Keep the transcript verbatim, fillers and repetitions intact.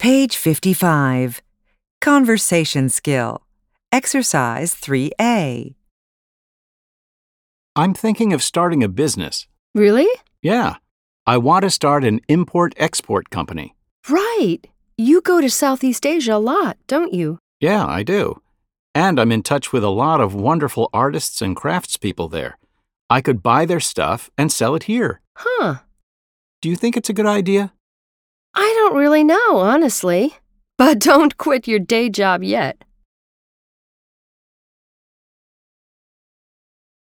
Page fifty-five. Conversation skill. Exercise three A. I'm thinking of starting a business. Really? Yeah. I want to start an import-export company. Right. You go to Southeast Asia a lot, don't you? Yeah, I do. And I'm in touch with a lot of wonderful artists and craftspeople there. I could buy their stuff and sell it here. Huh. Do you think it's a good idea? I don't really know, honestly. But don't quit your day job yet.